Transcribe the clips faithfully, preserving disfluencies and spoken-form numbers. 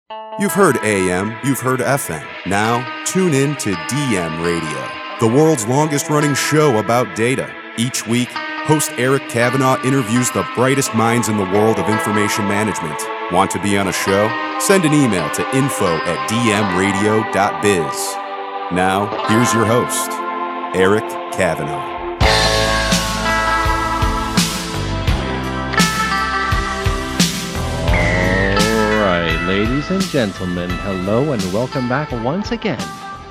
You've heard A M, you've heard F M. Now, tune in to D M Radio, the world's longest-running show about data. Each week, host Eric Kavanagh interviews the brightest minds in the world of information management. Want to be on a show? Send an email to info at d m radio dot biz. Now, here's your host, Eric Kavanagh. Ladies and gentlemen, hello and welcome back once again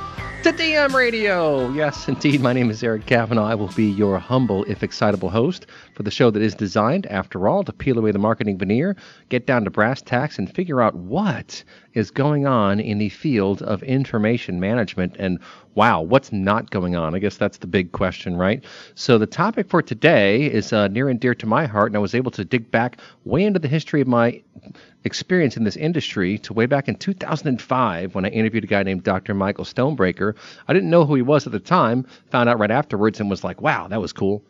to D M Radio. Yes, indeed, my name is Eric Kavanagh. I will be your humble, if excitable host for the show that is designed, after all, to peel away the marketing veneer, get down to brass tacks, and figure out what is going on in the field of information management. And wow, what's not going on? I guess that's the big question, right? So the topic for today is uh, near and dear to my heart, and I was able to dig back way into the history of my experience in this industry to way back in two thousand five when I interviewed a guy named Doctor Michael Stonebreaker. I didn't know who he was at the time, found out right afterwards and was like, wow, that was cool.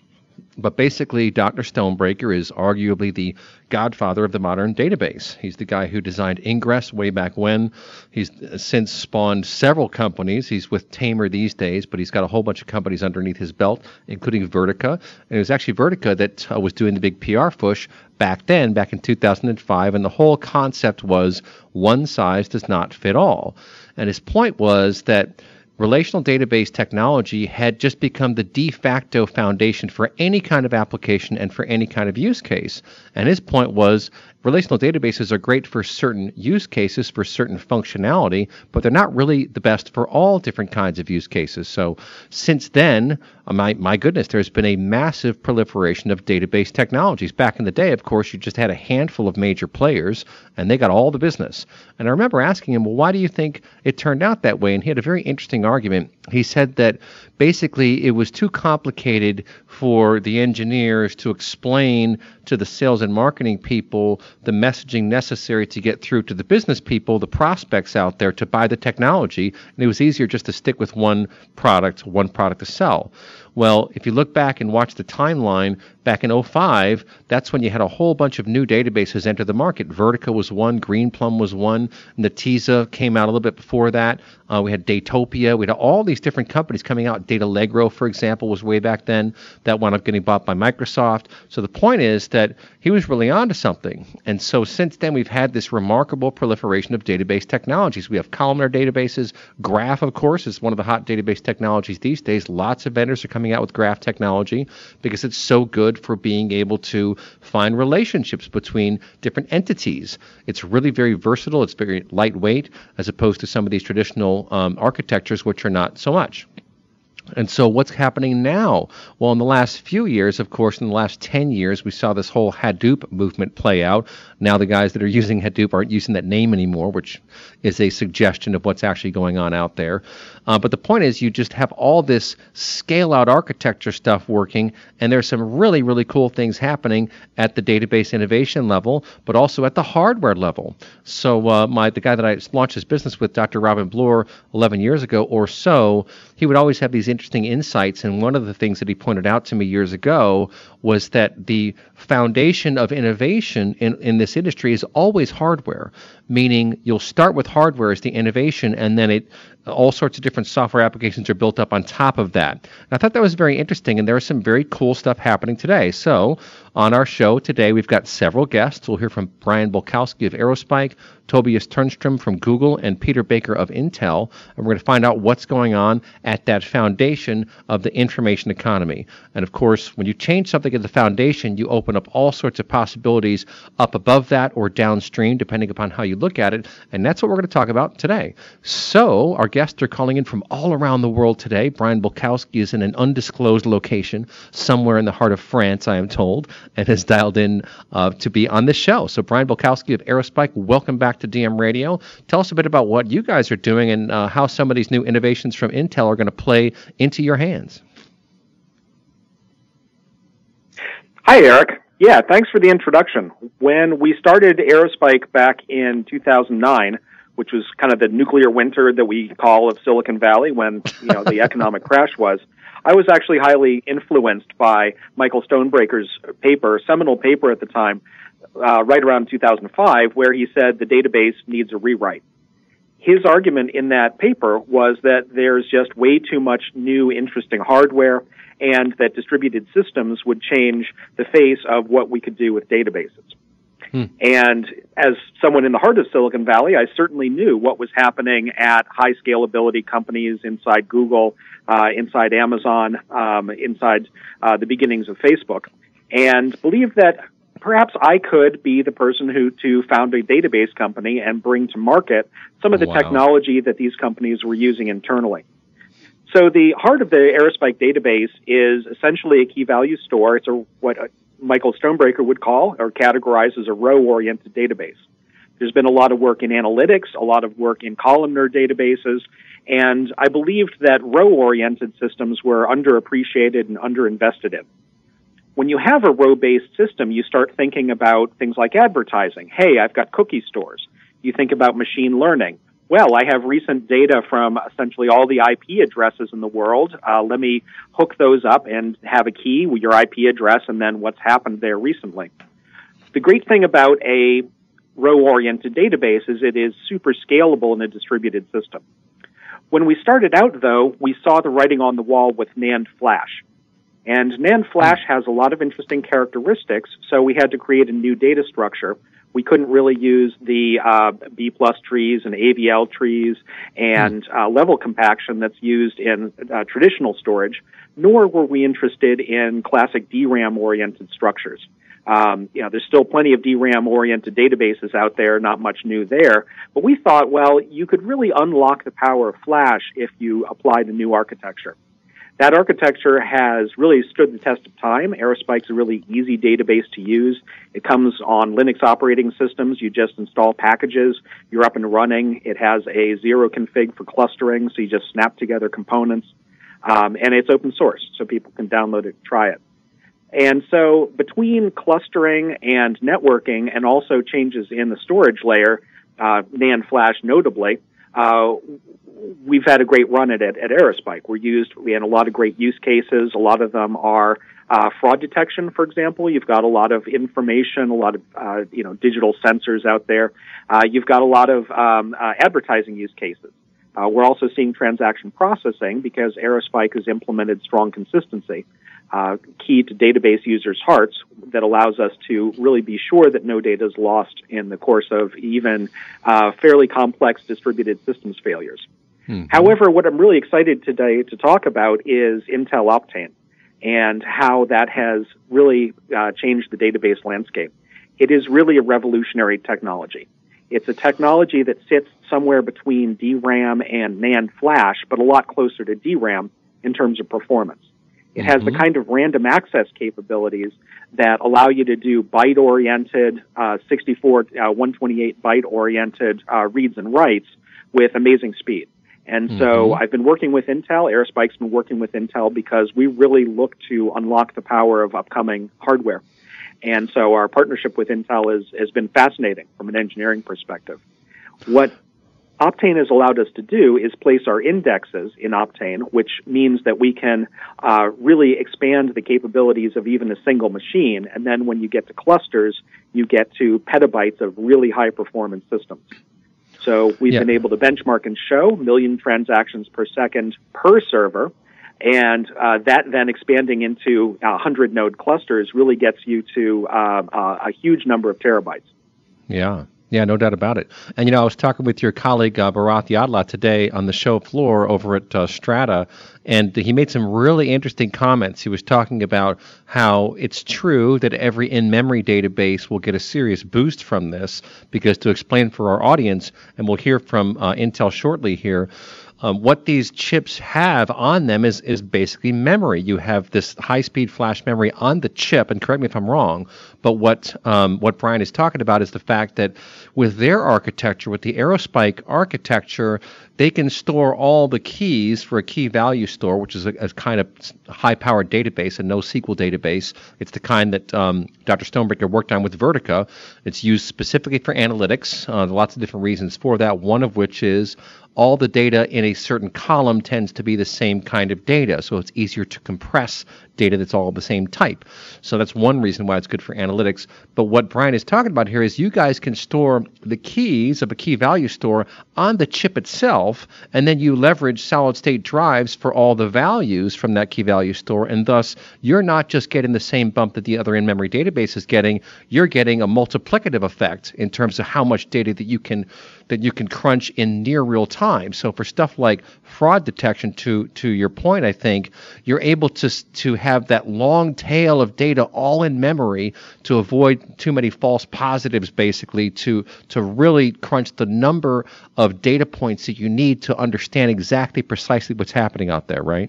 But basically, Doctor Stonebreaker is arguably the godfather of the modern database. He's the guy who designed Ingress way back when. He's since spawned several companies. He's with Tamer these days, but he's got a whole bunch of companies underneath his belt, including Vertica. And it was actually Vertica that uh, was doing the big P R push back then, back in two thousand five. And the whole concept was one size does not fit all. And his point was that relational database technology had just become the de facto foundation for any kind of application and for any kind of use case. And his point was relational databases are great for certain use cases, for certain functionality, but they're not really the best for all different kinds of use cases. So since then, my, my goodness, there's been a massive proliferation of database technologies. Back in the day, of course, you just had a handful of major players, and they got all the business. And I remember asking him, well, why do you think it turned out that way? And he had a very interesting argument. He said that basically it was too complicated for the engineers to explain to the sales and marketing people the messaging necessary to get through to the business people, the prospects out there, to buy the technology. And it was easier just to stick with one product, one product to sell. Well, if you look back and watch the timeline, back in oh five, that's when you had a whole bunch of new databases enter the market. Vertica was one, Greenplum was one, Netezza came out a little bit before that. Uh, we had Datopia. We had all these different companies coming out. Datalegro, for example, was way back then. That wound up getting bought by Microsoft. So the point is that he was really onto something. And so since then, we've had this remarkable proliferation of database technologies. We have columnar databases. Graph, of course, is one of the hot database technologies these days. Lots of vendors are coming out with graph technology because it's so good for being able to find relationships between different entities. It's really very versatile. It's very lightweight as opposed to some of these traditional um, architectures, which are not so much. And so what's happening now? Well, in the last few years, of course, in the last ten years, we saw this whole Hadoop movement play out. Now the guys that are using Hadoop aren't using that name anymore, which is a suggestion of what's actually going on out there. Uh, but the point is you just have all this scale-out architecture stuff working, and there's some really, really cool things happening at the database innovation level, but also at the hardware level. So uh, my the guy that I launched this business with, Doctor Robin Bloor, eleven years ago or so, he would always have these interesting insights, and one of the things that he pointed out to me years ago was that the foundation of innovation in, in this industry is always hardware, meaning you'll start with hardware as the innovation, and then it all sorts of different software applications are built up on top of that. And I thought that was very interesting, and there is some very cool stuff happening today. So on our show today, we've got several guests. We'll hear from Brian Bolkowski of Aerospike, Tobias Turnstrom from Google, and Peter Baker of Intel. And we're going to find out what's going on at that foundation of the information economy. And of course, when you change something at the foundation, you open up all sorts of possibilities up above that or downstream, depending upon how you look at it. And that's what we're going to talk about today. So our guests are calling in from all around the world today. Brian Bolkowski is in an undisclosed location somewhere in the heart of France, I am told, and has dialed in uh, to be on this show. So Brian Bolkowski of Aerospike, welcome back to D M Radio. Tell us a bit about what you guys are doing and uh, how some of these new innovations from Intel are going to play into your hands. Hi, Eric. Yeah, thanks for the introduction. When we started Aerospike back in two thousand nine, which was kind of the nuclear winter that we call of Silicon Valley when, you know, the economic crash was, I was actually highly influenced by Michael Stonebreaker's paper, seminal paper at the time, uh, right around two thousand five, where he said the database needs a rewrite. His argument in that paper was that there's just way too much new, interesting hardware, and that distributed systems would change the face of what we could do with databases. Hmm. And as someone in the heart of Silicon Valley, I certainly knew what was happening at high scalability companies inside Google, uh, inside Amazon, um, inside uh, the beginnings of Facebook, and believed that perhaps I could be the person who to found a database company and bring to market some of the wow. technology that these companies were using internally. So the heart of the Aerospike database is essentially a key value store. It's a, what Michael Stonebreaker would call or categorize as a row-oriented database. There's been a lot of work in analytics, a lot of work in columnar databases, and I believed that row-oriented systems were underappreciated and underinvested in. When you have a row-based system, you start thinking about things like advertising. Hey, I've got cookie stores. You think about machine learning. Well, I have recent data from essentially all the I P addresses in the world. Uh, let me hook those up and have a key with your I P address and then what's happened there recently. The great thing about a row-oriented database is it is super scalable in a distributed system. When we started out, though, we saw the writing on the wall with NAND Flash. And NAND Flash has a lot of interesting characteristics, so we had to create a new data structure. We couldn't really use the uh, B plus trees and A V L trees and uh, level compaction that's used in uh, traditional storage, nor were we interested in classic D RAM-oriented structures. Um, you know, there's still plenty of D RAM-oriented databases out there, not much new there. But we thought, well, you could really unlock the power of Flash if you applied a new architecture. That architecture has really stood the test of time. Aerospike's a really easy database to use. It comes on Linux operating systems. You just install packages. You're up and running. It has a zero config for clustering, so you just snap together components. Um, and it's open source, so people can download it and try it. And so between clustering and networking and also changes in the storage layer, uh, NAND Flash notably, uh, we've had a great run at it at Aerospike. We're used, we had a lot of great use cases. A lot of them are uh, fraud detection, for example. You've got a lot of information, a lot of uh, you know digital sensors out there. Uh, you've got a lot of um, uh, advertising use cases. Uh, we're also seeing transaction processing because Aerospike has implemented strong consistency, uh, key to database users' hearts, that allows us to really be sure that no data is lost in the course of even uh, fairly complex distributed systems failures. Mm-hmm. However, what I'm really excited today to talk about is Intel Optane and how that has really uh, changed the database landscape. It is really a revolutionary technology. It's a technology that sits somewhere between D RAM and NAND Flash, but a lot closer to D RAM in terms of performance. It mm-hmm. has the kind of random access capabilities that allow you to do byte-oriented, uh, sixty-four, uh, one twenty-eight byte-oriented uh, reads and writes with amazing speed. And mm-hmm. so I've been working with Intel, Aerospike's been working with Intel because we really look to unlock the power of upcoming hardware. And so our partnership with Intel is, has been fascinating from an engineering perspective. What Optane has allowed us to do is place our indexes in Optane, which means that we can uh, really expand the capabilities of even a single machine. And then when you get to clusters, you get to petabytes of really high-performance systems. So we've yeah. been able to benchmark and show a million transactions per second per server. And uh, that then expanding into one hundred node clusters really gets you to uh, uh, a huge number of terabytes. Yeah, yeah, no doubt about it. And, you know, I was talking with your colleague, uh, Bharath Yadla, today on the show floor over at uh, Strata, and he made some really interesting comments. He was talking about how it's true that every in-memory database will get a serious boost from this, because to explain for our audience, and we'll hear from uh, Intel shortly here, Um, what these chips have on them is, is basically memory. You have this high-speed flash memory on the chip, and correct me if I'm wrong, but what um, what Brian is talking about is the fact that with their architecture, with the Aerospike architecture, they can store all the keys for a key value store, which is a, a kind of high-powered database, a NoSQL database. It's the kind that um, Doctor Stonebreaker worked on with Vertica. It's used specifically for analytics. Uh, lots of different reasons for that, one of which is all the data in a certain column tends to be the same kind of data. So it's easier to compress data that's all the same type. So that's one reason why it's good for analytics. But what Brian is talking about here is you guys can store the keys of a key value store on the chip itself, and then you leverage solid state drives for all the values from that key value store, and thus you're not just getting the same bump that the other in-memory database is getting, you're getting a multiplicative effect in terms of how much data that you can that you can crunch in near real time. So for stuff like fraud detection, to to your point, I think you're able to to have that long tail of data all in memory to avoid too many false positives, basically, to to really crunch the number of data points that you need to understand exactly precisely what's happening out there, right?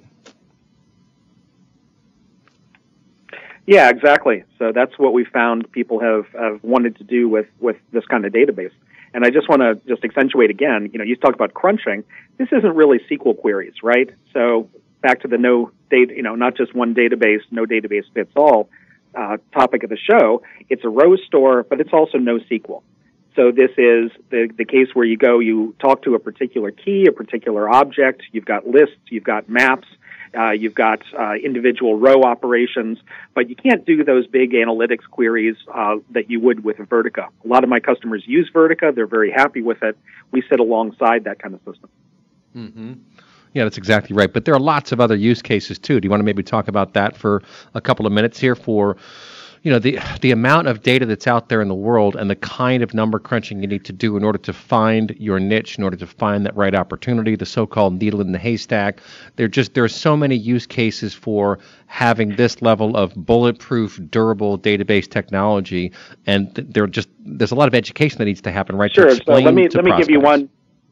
Yeah, exactly. So that's what we found people have, have wanted to do with, with this kind of database. And I just want to just accentuate again, you know, you talk about crunching. This isn't really S Q L queries, right? So back to the no data, you know, not just one database, no database fits all uh, topic of the show. It's a row store, but it's also NoSQL. So this is the, the case where you go, you talk to a particular key, a particular object, you've got lists, you've got maps, Uh, you've got uh, individual row operations, but you can't do those big analytics queries uh, that you would with Vertica. A lot of my customers use Vertica. They're very happy with it. We sit alongside that kind of system. Mm-hmm. Yeah, that's exactly right. But there are lots of other use cases, too. Do you want to maybe talk about that for a couple of minutes here for, you know, the the amount of data that's out there in the world and the kind of number crunching you need to do in order to find your niche, in order to find that right opportunity, the so-called needle in the haystack. There just there are so many use cases for having this level of bulletproof, durable database technology, and th- there just there's a lot of education that needs to happen, right? Sure. To explain so let me to let me prospects. give you one.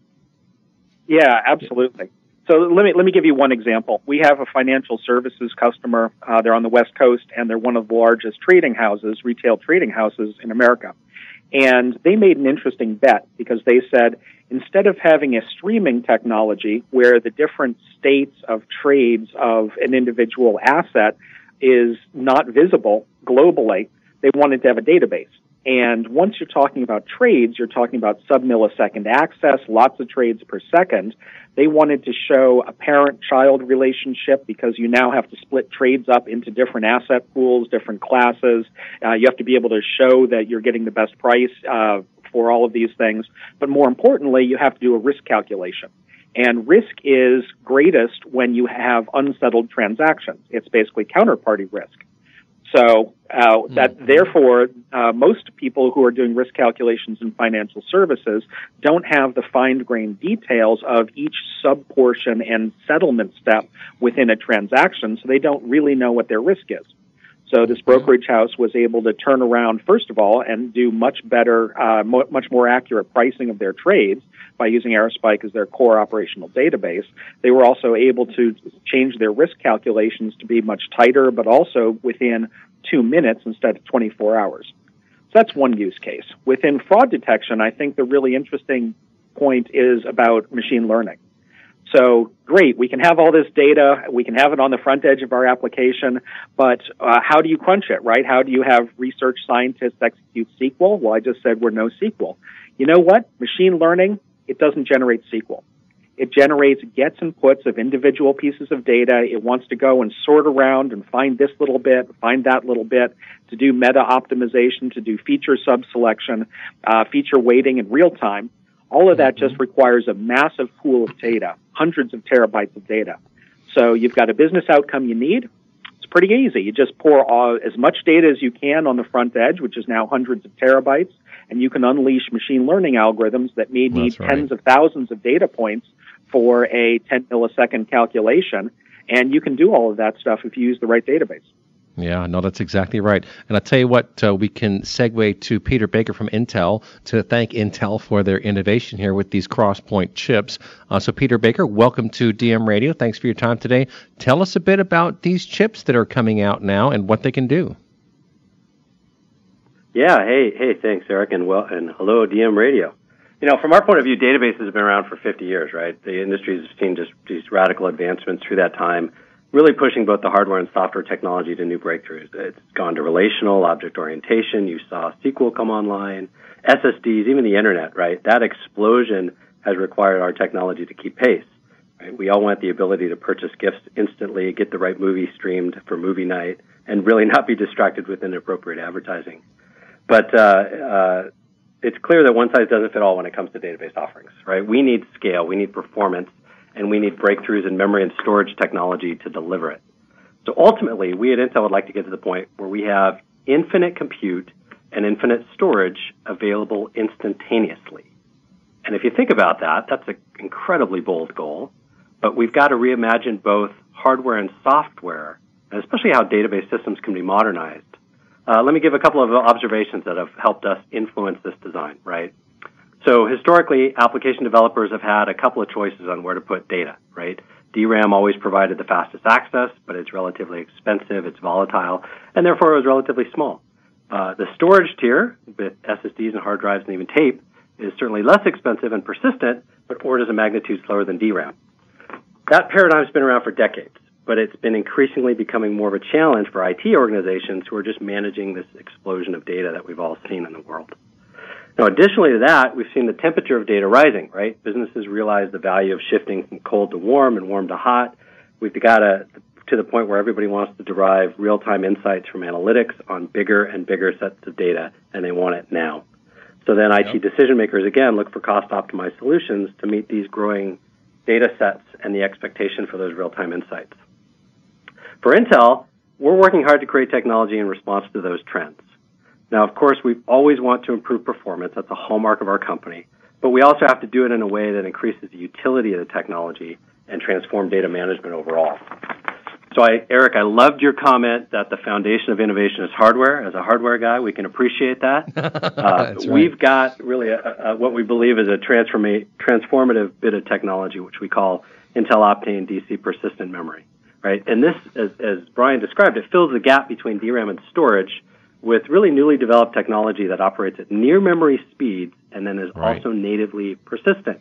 Yeah, absolutely. So let me let me give you one example. We have a financial services customer. Uh, they're on the West Coast, and they're one of the largest trading houses, retail trading houses in America. And they made an interesting bet because they said, instead of having a streaming technology where the different states of trades of an individual asset is not visible globally, they wanted to have a database. And once you're talking about trades, you're talking about sub-millisecond access, lots of trades per second. They wanted to show a parent-child relationship because you now have to split trades up into different asset pools, different classes. Uh, you have to be able to show that you're getting the best price uh, for all of these things. But more importantly, you have to do a risk calculation. And risk is greatest when you have unsettled transactions. It's basically counterparty risk. So uh, that mm-hmm. therefore, uh, most people who are doing risk calculations in financial services don't have the fine-grained details of each sub-portion and settlement step within a transaction, so they don't really know what their risk is. So this brokerage house was able to turn around, first of all, and do much better, uh, mo- much more accurate pricing of their trades by using Aerospike as their core operational database. They were also able to change their risk calculations to be much tighter, but also within two minutes instead of twenty-four hours. So that's one use case. Within fraud detection, I think the really interesting point is about machine learning. So great, we can have all this data, we can have it on the front edge of our application, but uh, how do you crunch it, right? How do you have research scientists execute S Q L? Well, I just said we're NoSQL. You know what? Machine learning, it doesn't generate S Q L. It generates gets and puts of individual pieces of data. It wants to go and sort around and find this little bit, find that little bit, to do meta optimization, to do feature sub-selection, uh, feature weighting in real time. All of that just requires a massive pool of data, hundreds of terabytes of data. So you've got a business outcome you need. It's pretty easy. You just pour all, as much data as you can on the front edge, which is now hundreds of terabytes, and you can unleash machine learning algorithms that may need right. tens of thousands of data points for a ten millisecond calculation. And you can do all of that stuff if you use the right database. Yeah, no, that's exactly right. And I'll tell you what, uh, we can segue to Peter Baker from Intel to thank Intel for their innovation here with these Crosspoint chips. Uh, so Peter Baker, welcome to D M Radio. Thanks for your time today. Tell us a bit about these chips that are coming out now and what they can do. Yeah, hey, hey, thanks, Eric, and well, and hello, D M Radio. You know, from our point of view, databases have been around for fifty years, right? The industry has seen just these radical advancements through that time, really pushing both the hardware and software technology to new breakthroughs. It's gone to relational, object orientation. You saw S Q L come online, S S Ds, even the internet, right? That explosion has required our technology to keep pace. Right? We all want the ability to purchase gifts instantly, get the right movie streamed for movie night, and really not be distracted with inappropriate advertising. But uh, uh, it's clear that one size doesn't fit all when it comes to database offerings. Right? We need scale, we need performance, and we need breakthroughs in memory and storage technology to deliver it. So ultimately, we at Intel would like to get to the point where we have infinite compute and infinite storage available instantaneously. And if you think about that, that's an incredibly bold goal, but we've got to reimagine both hardware and software, and especially how database systems can be modernized. Uh, let me give a couple of observations that have helped us influence this design, right? So historically, application developers have had a couple of choices on where to put data, right? D RAM always provided the fastest access, but it's relatively expensive, it's volatile, and therefore it was relatively small. Uh, the storage tier, with S S Ds and hard drives and even tape, is certainly less expensive and persistent, but orders of magnitude slower than D RAM. That paradigm's been around for decades, but it's been increasingly becoming more of a challenge for I T organizations who are just managing this explosion of data that we've all seen in the world. Now, additionally to that, we've seen the temperature of data rising, right? Businesses realize the value of shifting from cold to warm and warm to hot. We've got to, to the point where everybody wants to derive real-time insights from analytics on bigger and bigger sets of data, and they want it now. So then I T yep. decision makers, again, look for cost-optimized solutions to meet these growing data sets and the expectation for those real-time insights. For Intel, we're working hard to create technology in response to those trends. Now, of course, we always want to improve performance. That's a hallmark of our company. But we also have to do it in a way that increases the utility of the technology and transform data management overall. So, I, Eric, I loved your comment that the foundation of innovation is hardware. As a hardware guy, we can appreciate that. Uh, That's we've right. got really a, a, what we believe is a transforma- transformative bit of technology, which we call Intel Optane D C persistent memory. Right? And this, as, as Brian described, it fills the gap between D RAM and storage with really newly developed technology that operates at near memory speeds and then is right. also natively persistent.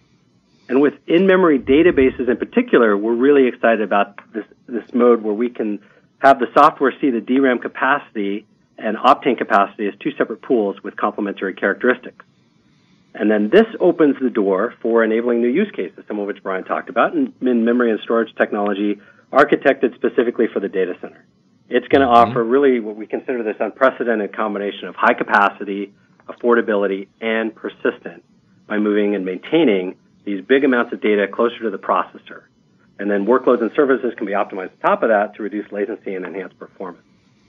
And with in-memory databases in particular, we're really excited about this, this mode where we can have the software see the D RAM capacity and Optane capacity as two separate pools with complementary characteristics. And then this opens the door for enabling new use cases, some of which Brian talked about, in, in memory and storage technology architected specifically for the data center. It's going to mm-hmm. offer really what we consider this unprecedented combination of high capacity, affordability, and persistent by moving and maintaining these big amounts of data closer to the processor. And then workloads and services can be optimized on top of that to reduce latency and enhance performance.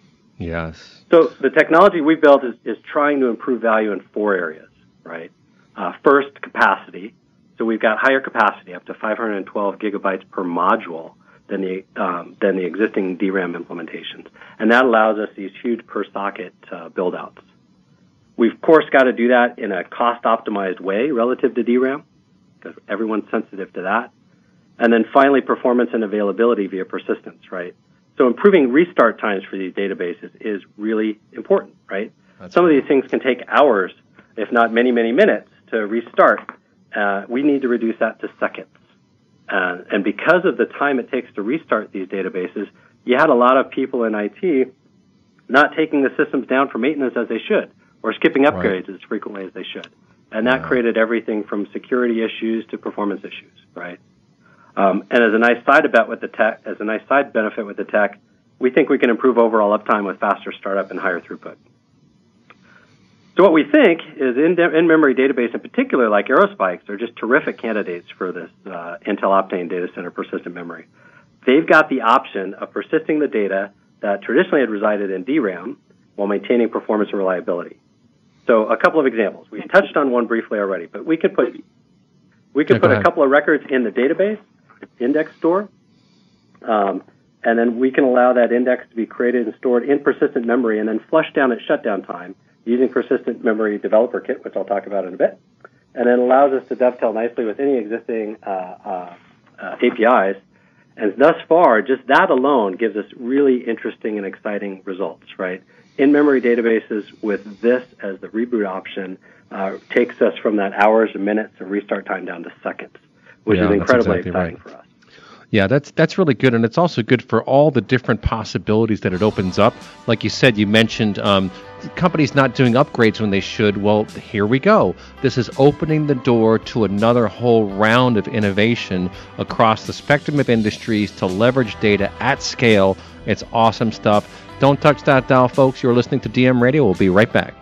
Yes. So the technology we built is, is trying to improve value in four areas, right? Uh, first, capacity. So we've got higher capacity, up to five hundred twelve gigabytes per module, than the um, than the existing D RAM implementations. And that allows us these huge per-socket uh, build-outs. We've, of course, got to do that in a cost-optimized way relative to D RAM, because everyone's sensitive to that. And then finally, performance and availability via persistence, right? So improving restart times for these databases is really important, right? That's Some right. of these things can take hours, if not many, many minutes, to restart. Uh, we need to reduce that to seconds. Uh, and because of the time it takes to restart these databases, you had a lot of people in I T not taking the systems down for maintenance as they should, or skipping upgrades right. as frequently as they should. And that yeah. created everything from security issues to performance issues, right? Um, and as a nice side bet with the tech, as a nice side benefit with the tech, we think we can improve overall uptime with faster startup and higher throughput. So what we think is in de- in-memory database in particular, like Aerospikes, are just terrific candidates for this uh, Intel Optane data center persistent memory. They've got the option of persisting the data that traditionally had resided in D RAM while maintaining performance and reliability. So a couple of examples. We touched on one briefly already, but we could put we could yeah, put a couple of records in the database, index store, um, and then we can allow that index to be created and stored in persistent memory and then flushed down at shutdown time using Persistent Memory Developer Kit, which I'll talk about in a bit, and then allows us to dovetail nicely with any existing uh, uh, uh, A P Is. And thus far, just that alone gives us really interesting and exciting results, right? In-memory databases with this as the reboot option uh, takes us from that hours and minutes of restart time down to seconds, which yeah, is incredibly exactly exciting right. for us. Yeah, that's that's really good, and it's also good for all the different possibilities that it opens up. Like you said, you mentioned um, companies not doing upgrades when they should. Well, here we go. This is opening the door to another whole round of innovation across the spectrum of industries to leverage data at scale. It's awesome stuff. Don't touch that dial, folks. You're listening to D M Radio. We'll be right back.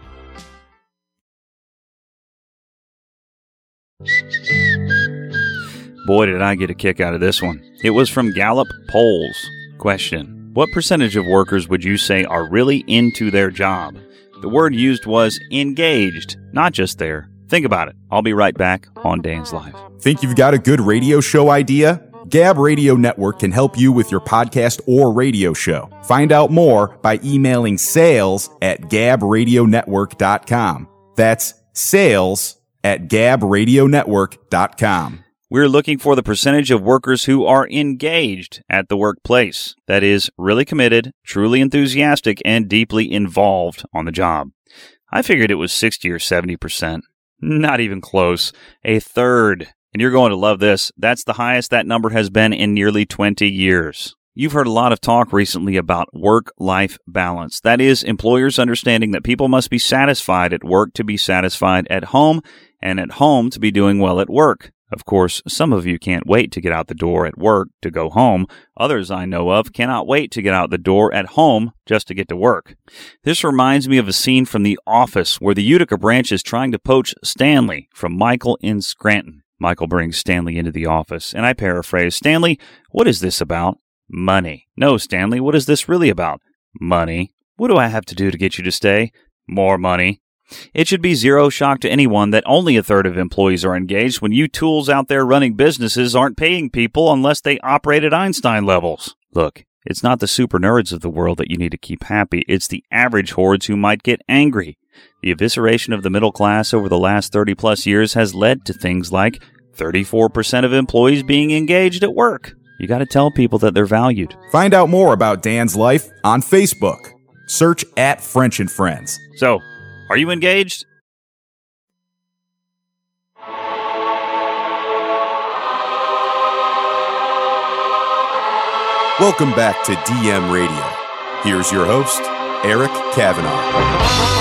Boy, did I get a kick out of this one. It was from Gallup Polls. Question: what percentage of workers would you say are really into their job? The word used was engaged, not just there. Think about it. I'll be right back on Dan's Life. Think you've got a good radio show idea? Gab Radio Network can help you with your podcast or radio show. Find out more by emailing sales at gab radio network dot com. That's sales at gab radio network dot com. We're looking for the percentage of workers who are engaged at the workplace. That is, really committed, truly enthusiastic, and deeply involved on the job. I figured it was sixty or seventy percent. Not even close. A third. And you're going to love this. That's the highest that number has been in nearly twenty years. You've heard a lot of talk recently about work-life balance. That is, employers understanding that people must be satisfied at work to be satisfied at home, and at home to be doing well at work. Of course, some of you can't wait to get out the door at work to go home. Others I know of cannot wait to get out the door at home just to get to work. This reminds me of a scene from The Office where the Utica branch is trying to poach Stanley from Michael in Scranton. Michael brings Stanley into the office, and I paraphrase, "Stanley, what is this about?" "Money." "No, Stanley, what is this really about?" "Money." "What do I have to do to get you to stay?" "More money." It should be zero shock to anyone that only a third of employees are engaged when you tools out there running businesses aren't paying people unless they operate at Einstein levels. Look, it's not the super nerds of the world that you need to keep happy. It's the average hordes who might get angry. The evisceration of the middle class over the last thirty plus years has led to things like thirty-four percent of employees being engaged at work. You got to tell people that they're valued. Find out more about Dan's Life on Facebook. Search at French and Friends. So, are you engaged? Welcome back to D M Radio. Here's your host, Eric Kavanaugh.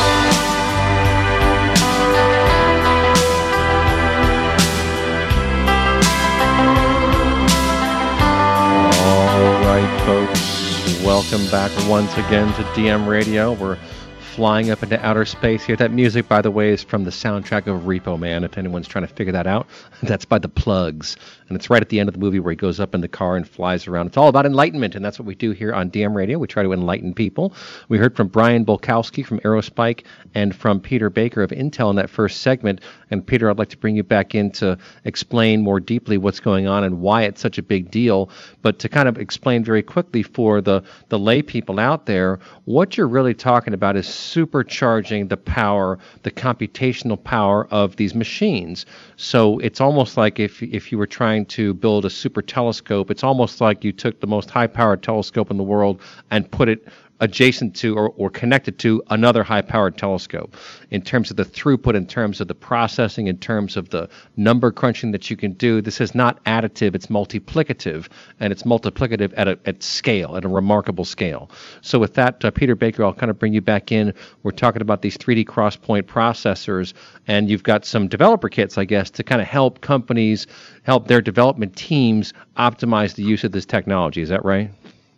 All right, folks. Welcome back once again to D M Radio. We're flying up into outer space here. That music, by the way, is from the soundtrack of Repo Man, if anyone's trying to figure that out. That's by the Plugs. And it's right at the end of the movie where he goes up in the car and flies around. It's all about enlightenment, and that's what we do here on D M Radio. We try to enlighten people. We heard from Brian Bolkowski from Aerospike and from Peter Baker of Intel in that first segment. And Peter, I'd like to bring you back in to explain more deeply what's going on and why it's such a big deal. But to kind of explain very quickly for the, the lay people out there, what you're really talking about is supercharging the power, the computational power of these machines. So it's almost like if if you were trying to build a super telescope, it's almost like you took the most high-powered telescope in the world and put it adjacent to or, or connected to another high-powered telescope in terms of the throughput, in terms of the processing, in terms of the number crunching that you can do. This is not additive, it's multiplicative, and it's multiplicative at a at scale, at a remarkable scale. So with that, uh, Peter Baker, I'll kind of bring you back in. We're talking about these three D cross-point processors, and you've got some developer kits, I guess, to kind of help companies, help their development teams optimize the use of this technology. Is that right?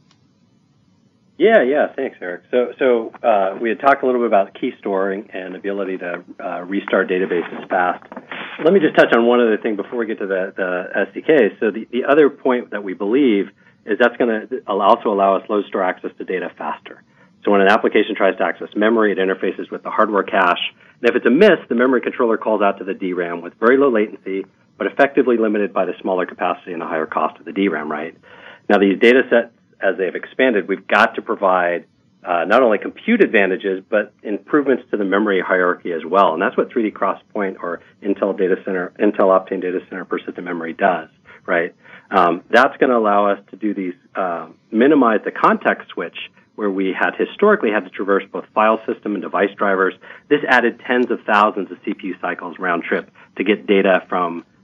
Yeah, yeah, thanks, Eric. So, so uh, we had talked a little bit about key storing and ability to uh, restart databases fast. Let me just touch on one other thing before we get to the, the S D Ks. So the, the other point that we believe is that's going to also allow us load store access to data faster. So when an application tries to access memory, it interfaces with the hardware cache. And if it's a miss, the memory controller calls out to the D RAM with very low latency, but effectively limited by the smaller capacity and the higher cost of the D RAM, right? Now, these data sets, as they've expanded, we've got to provide uh, not only compute advantages, but improvements to the memory hierarchy as well. And that's what three D Crosspoint or Intel Data Center, Intel Optane Data Center persistent memory does, right? Um, that's going to allow us to do these, uh, minimize the context switch where we had historically had to traverse both file system and device drivers. This added tens of thousands of C P U cycles round trip to get data from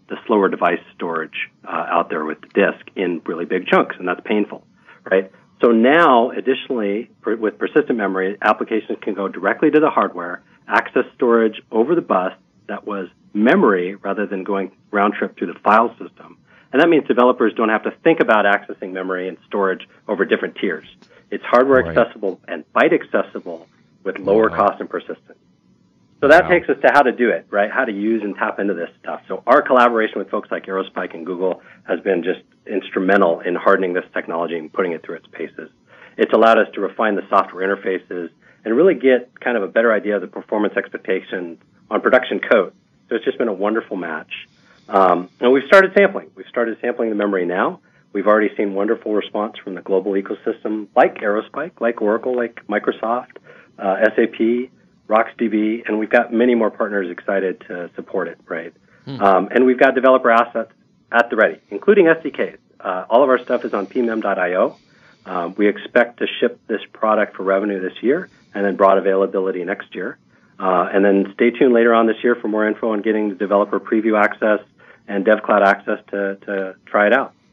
the slower device storage uh, out there with the disk in really big chunks, and that's painful, right? So now, additionally, per, with persistent memory, applications can go directly to the hardware, access storage over the bus that was memory rather than going round trip through the file system. And that means developers don't have to think about accessing memory and storage over different tiers. It's hardware right. accessible and byte accessible with lower wow. cost and persistence. So that wow. takes us to how to do it, right? How to use and tap into this stuff. So our collaboration with folks like Aerospike and Google has been just instrumental in hardening this technology and putting it through its paces. It's allowed us to refine the software interfaces and really get kind of a better idea of the performance expectations on production code. So it's just been a wonderful match. Um, and we've started sampling. We've started sampling the memory now. We've already seen wonderful response from the global ecosystem like Aerospike, like Oracle, like Microsoft, uh, S A P, RocksDB, and we've got many more partners excited to support it, right? Hmm. Um, and we've got developer assets at the ready, including S D Ks. Uh, all of our stuff is on p m e m dot i o. Um, we expect to ship this product for revenue this year and then broad availability next year. Uh, and then stay tuned later on this year for more info on getting the developer preview access and DevCloud access to, to try it out.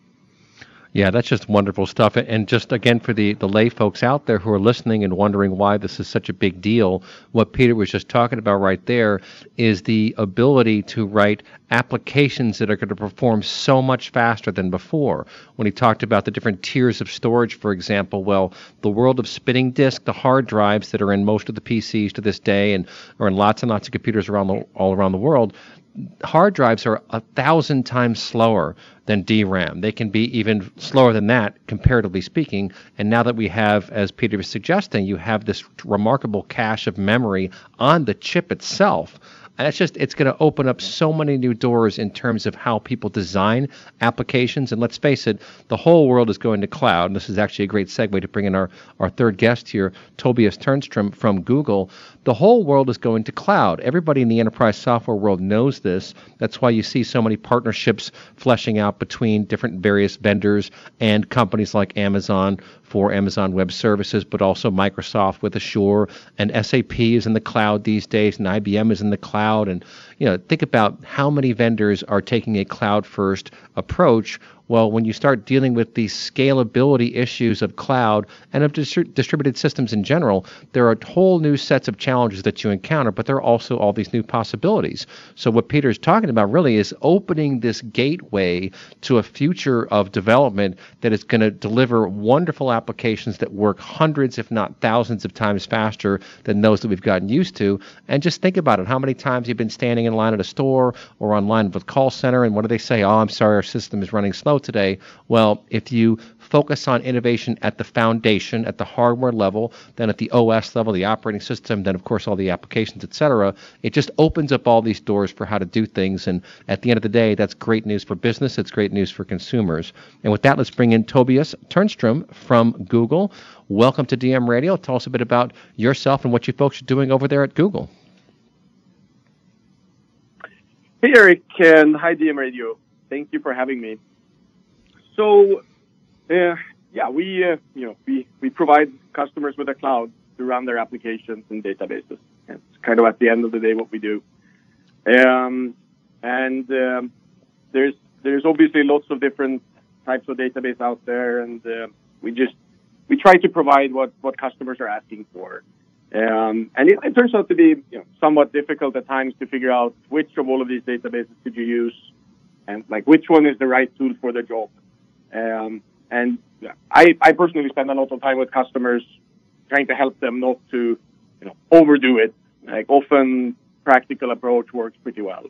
Yeah, that's just wonderful stuff. And just again, for the, the lay folks out there who are listening and wondering why this is such a big deal, what Peter was just talking about right there is the ability to write applications that are going to perform so much faster than before. When he talked about the different tiers of storage, for example, well, the world of spinning disk, the hard drives that are in most of the P Cs to this day and are in lots and lots of computers around the, all around the world, hard drives are a thousand times slower than D RAM. They can be even slower than that, comparatively speaking. And now that we have, as Peter was suggesting, you have this remarkable cache of memory on the chip itself. And it's just, it's going to open up so many new doors in terms of how people design applications. And let's face it, the whole world is going to cloud. And this is actually a great segue to bring in our, our third guest here, Tobias Ternström from Google. The whole world is going to cloud. Everybody in the enterprise software world knows this. That's why you see so many partnerships fleshing out between different various vendors and companies like Amazon for Amazon Web Services, but also Microsoft with Azure, and S A P is in the cloud these days, and I B M is in the cloud. And you know, think about how many vendors are taking a cloud-first approach. Well, when you start dealing with the scalability issues of cloud and of distri- distributed systems in general, there are whole new sets of challenges that you encounter, but there are also all these new possibilities. So what Peter's talking about really is opening this gateway to a future of development that is going to deliver wonderful applications that work hundreds, if not thousands of times faster than those that we've gotten used to. And just think about it. How many times you've been standing in line at a store or online with a call center, and what do they say? Oh, I'm sorry, our system is running slow today. Well, if you focus on innovation at the foundation, at the hardware level, then at the O S level, the operating system, then of course all the applications, et cetera, it just opens up all these doors for how to do things. And at the end of the day, that's great news for business. It's great news for consumers. And with that, let's bring in Tobias Ternström from Google. Welcome to D M Radio. Tell us a bit about yourself and what you folks are doing over there at Google. Hey, Eric, and hi, D M Radio. Thank you for having me. So, uh, yeah, we uh, you know we, we provide customers with a cloud to run their applications and databases. It's kind of at the end of the day what we do. Um, and um, there's there's obviously lots of different types of database out there, and uh, we just we try to provide what, what customers are asking for. Um, and it, it turns out to be you know, somewhat difficult at times to figure out which of all of these databases should you use, and like which one is the right tool for the job. Um, and yeah, I, I personally spend a lot of time with customers trying to help them not to, you know, overdo it. Like often practical approach works pretty well.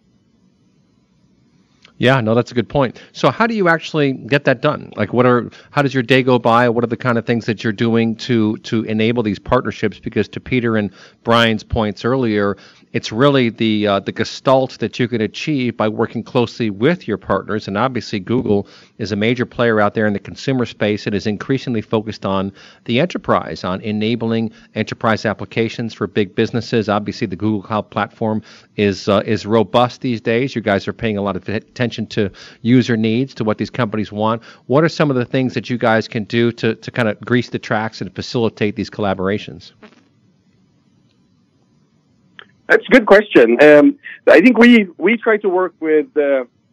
Yeah, no, that's a good point. So how do you actually get that done? Like what are, how does your day go by? What are the kind of things that you're doing to, to enable these partnerships? Because to Peter and Brian's points earlier, it's really the uh, the gestalt that you can achieve by working closely with your partners. And obviously Google is a major player out there in the consumer space and is increasingly focused on the enterprise, on enabling enterprise applications for big businesses. Obviously the Google Cloud Platform is uh, is robust these days. You guys are paying a lot of attention to user needs, to what these companies want. What are some of the things that you guys can do to, to kind of grease the tracks and facilitate these collaborations? That's a good question. Um, I think we, we try to work with uh,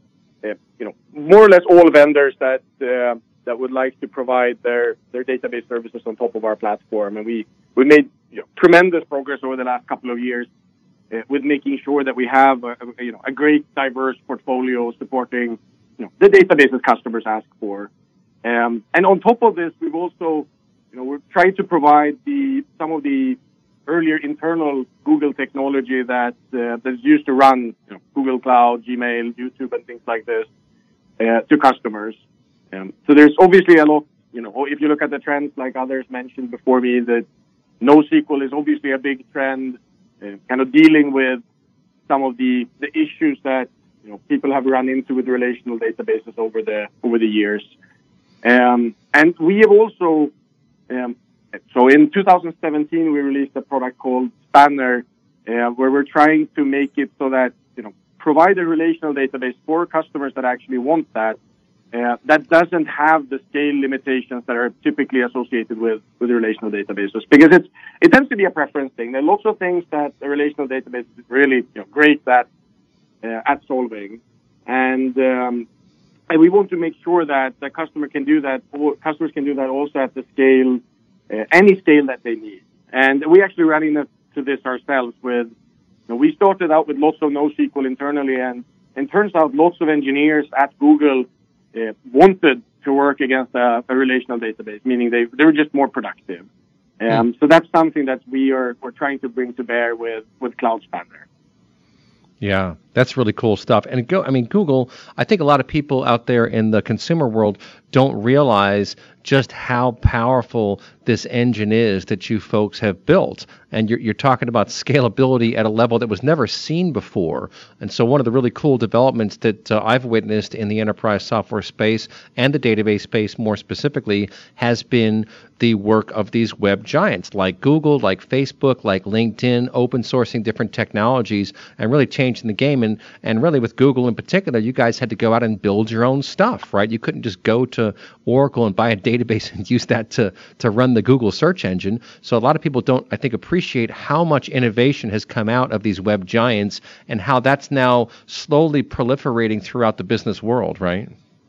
uh, you know, more or less all vendors that uh, that would like to provide their, their database services on top of our platform. And we, we made you know, tremendous progress over the last couple of years uh, with making sure that we have a, a, you know, a great diverse portfolio supporting you know, the databases customers ask for. Um, and on top of this, we've also, you know, we're trying to provide the some of the earlier internal Google technology that uh, that's used to run you know, Google Cloud, Gmail, YouTube, and things like this uh, to customers. Um, so there's obviously a lot, you know, if you look at the trends like others mentioned before me, that NoSQL is obviously a big trend, uh, kind of dealing with some of the, the issues that you know people have run into with relational databases over the over the years. Um, and we have also, um, so in two thousand seventeen, we released a product called Spanner, uh, where we're trying to make it so that, you know, provide a relational database for customers that actually want that, uh, that doesn't have the scale limitations that are typically associated with, with relational databases. Because it's, it tends to be a preference thing. There are lots of things that a relational database is really, you know, great at, uh, at solving. And, um, And we want to make sure that the customer can do that, or customers can do that also at the scale, uh, any scale that they need. And we actually ran into this ourselves with, you know, we started out with lots of NoSQL internally, and it turns out lots of engineers at Google uh, wanted to work against a, a relational database, meaning they, they were just more productive. Um, mm. So that's something that we are we're trying to bring to bear with, with Cloud Spanner. Yeah, that's really cool stuff. And go, I mean, Google, I think a lot of people out there in the consumer world don't realize just how powerful this engine is that you folks have built. And you're, you're talking about scalability at a level that was never seen before. And so one of the really cool developments that uh, I've witnessed in the enterprise software space and the database space more specifically has been the work of these web giants like Google, like Facebook, like LinkedIn, open sourcing different technologies and really changing the game. And, and really with Google in particular, you guys had to go out and build your own stuff, right? You couldn't just go to Oracle and buy a database and use that to, to run the Google search engine. So a lot of people don't, I think, appreciate how much innovation has come out of these web giants and how that's now slowly proliferating throughout the business world, right?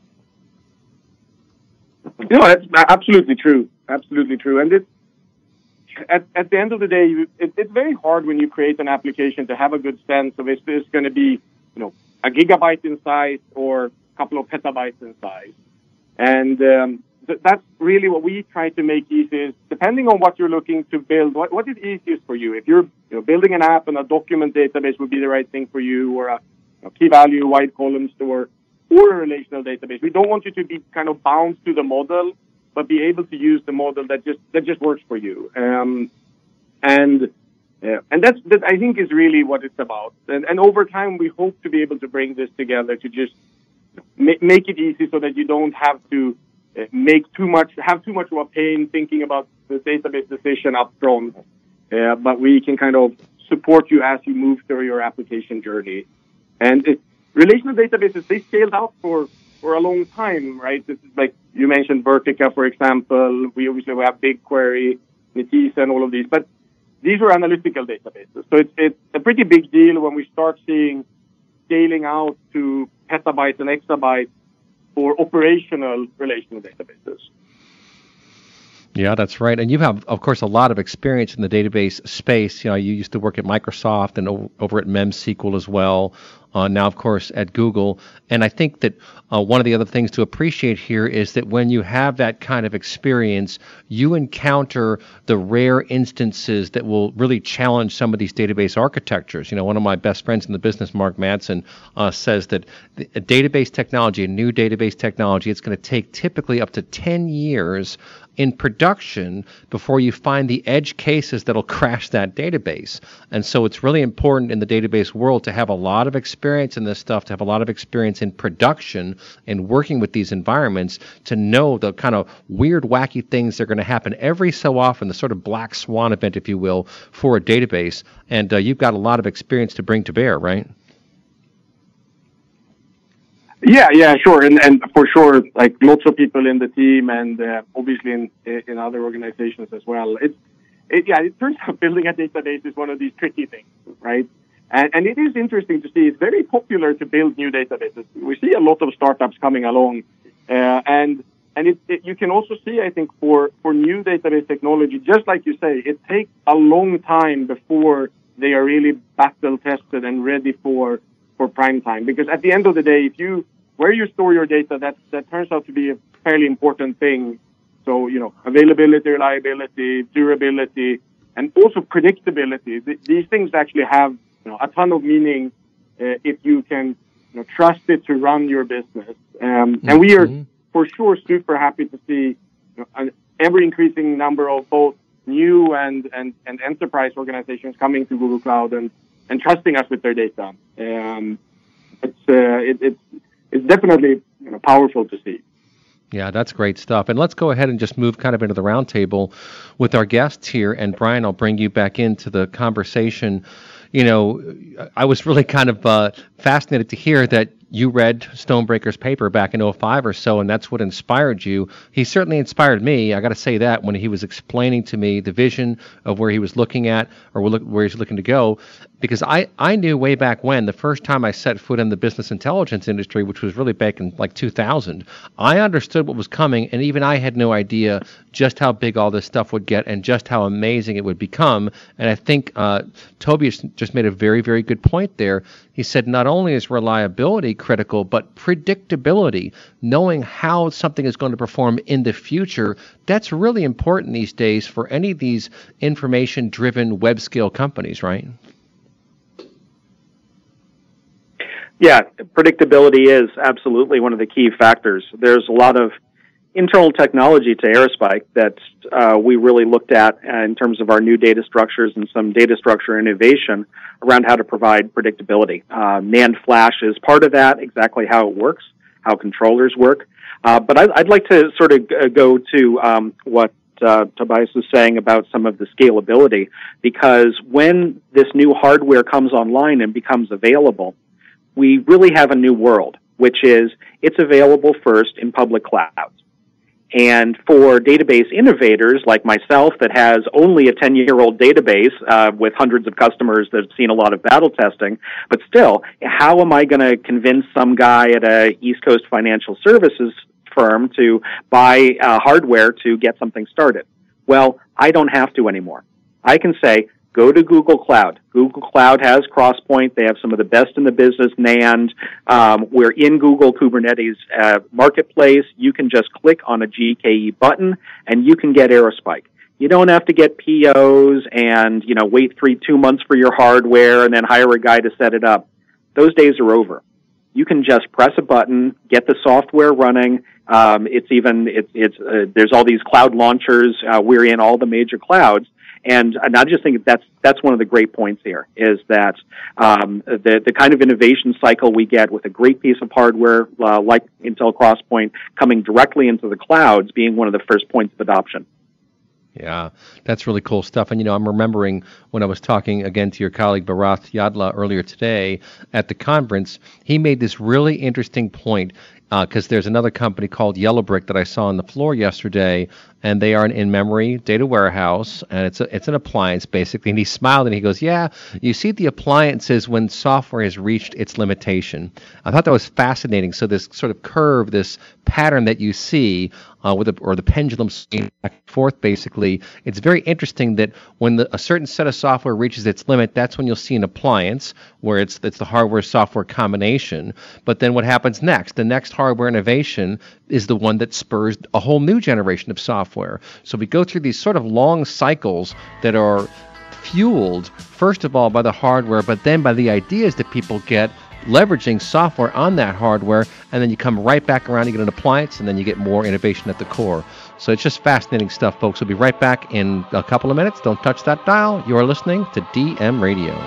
No, that's absolutely true. Absolutely true. And it, at, at the end of the day, it, it's very hard when you create an application to have a good sense of is this going to be, you know, a gigabyte in size or a couple of petabytes in size. And um, th- that's really what we try to make easy is, depending on what you're looking to build, what, what is easiest for you? If you're you know, building an app and a document database would be the right thing for you, or a you know, key value, wide column store, or a relational database. We don't want you to be kind of bound to the model, but be able to use the model that just that just works for you. Um, and uh, and that's that I think is really what it's about. And, and over time, we hope to be able to bring this together to just ma- make it easy so that you don't have to uh, make too much, have too much of a pain thinking about the database decision up front. Uh, but we can kind of support you as you move through your application journey. And it, relational databases, they scaled out for, for a long time, right? This is like you mentioned Vertica, for example. We obviously have BigQuery, Netezza, and all of these. But these were analytical databases. So it's, it's a pretty big deal when we start seeing scaling out to petabytes and exabytes for operational relational databases. Yeah, that's right. And you have, of course, a lot of experience in the database space. You know, you used to work at Microsoft and over, over at MemSQL as well. Uh, now, of course, at Google. And I think that uh, one of the other things to appreciate here is that when you have that kind of experience, you encounter the rare instances that will really challenge some of these database architectures. You know, one of my best friends in the business, Mark Madsen, uh, says that the, a database technology, a new database technology, it's going to take typically up to ten years in production before you find the edge cases that'll crash that database. And so it's really important in the database world to have a lot of experience in this stuff, to have a lot of experience in production and working with these environments to know the kind of weird, wacky things that are going to happen every so often, the sort of black swan event, if you will, for a database. And uh, you've got a lot of experience to bring to bear, right? Yeah, yeah, sure, and and for sure, like lots of people in the team, and uh, obviously in in other organizations as well. It's it, yeah, it turns out building a database is one of these tricky things, right? And, and it is interesting to see. It's very popular to build new databases. We see a lot of startups coming along, uh, and and it, it, you can also see, I think, for for new database technology, just like you say, it takes a long time before they are really battle tested and ready for for prime time. Because at the end of the day, if you where you store your data, that that turns out to be a fairly important thing. So, you know, availability, reliability, durability, and also predictability. Th- these things actually have, you know, a ton of meaning uh, if you can, you know, trust it to run your business. Um, mm-hmm. And we are for sure super happy to see, you know, an ever increasing number of both new and, and, and enterprise organizations coming to Google Cloud and, and trusting us with their data. Um, it's uh, it, it's it's definitely, you know, powerful to see. Yeah, that's great stuff. And let's go ahead and just move kind of into the roundtable with our guests here. And Brian, I'll bring you back into the conversation. You know, I was really kind of uh, fascinated to hear that you read Stonebreaker's paper back in oh five or so, and that's what inspired you. He certainly inspired me. I got to say that when he was explaining to me the vision of where he was looking at or where he's looking to go, because I, I knew way back when, the first time I set foot in the business intelligence industry, which was really back in like two thousand, I understood what was coming, and even I had no idea just how big all this stuff would get and just how amazing it would become. And I think uh, Toby just made a very, very good point there. He said not only is reliability critical, but predictability, knowing how something is going to perform in the future, that's really important these days for any of these information-driven web-scale companies, right? Yeah, predictability is absolutely one of the key factors. There's a lot of internal technology to Aerospike that uh, we really looked at uh, in terms of our new data structures and some data structure innovation around how to provide predictability. Uh, NAND flash is part of that, exactly how it works, how controllers work. Uh, but I'd, I'd like to sort of g- go to um, what uh, Tobias was saying about some of the scalability, because when this new hardware comes online and becomes available, we really have a new world, which is it's available first in public clouds. And for database innovators like myself that has only a ten-year-old database uh, with hundreds of customers that have seen a lot of battle testing, but still, how am I going to convince some guy at a East Coast financial services firm to buy uh, hardware to get something started? Well, I don't have to anymore. I can say, go to Google Cloud. Google Cloud has Crosspoint. They have some of the best in the business NAND. Um, we're in Google Kubernetes uh, Marketplace. You can just click on a G K E button, and you can get Aerospike. You don't have to get P Os and, you know, wait three, two months for your hardware and then hire a guy to set it up. Those days are over. You can just press a button, get the software running. Um, it's even, it's, it's uh, there's all these cloud launchers. Uh, we're in all the major clouds. And, and I just think that's that's one of the great points here is that um, the the kind of innovation cycle we get with a great piece of hardware uh, like Intel Crosspoint coming directly into the clouds being one of the first points of adoption. Yeah, that's really cool stuff. And, you know, I'm remembering when I was talking again to your colleague Bharath Yadla earlier today at the conference, he made this really interesting point because uh, there's another company called Yellowbrick that I saw on the floor yesterday, and they are an in-memory data warehouse, and it's a, it's an appliance, basically. And he smiled, and he goes, yeah, you see the appliances when software has reached its limitation. I thought that was fascinating. So this sort of curve, this pattern that you see, uh, with the, or the pendulum swinging back and forth, basically, it's very interesting that when the, a certain set of software reaches its limit, that's when you'll see an appliance, where it's, it's the hardware-software combination. But then what happens next? The next hardware innovation is the one that spurs a whole new generation of software. So we go through these sort of long cycles that are fueled, first of all, by the hardware, but then by the ideas that people get leveraging software on that hardware, and then you come right back around, you get an appliance, and then you get more innovation at the core. So it's just fascinating stuff, folks. We'll be right back in a couple of minutes. Don't touch that dial. You're listening to D M Radio.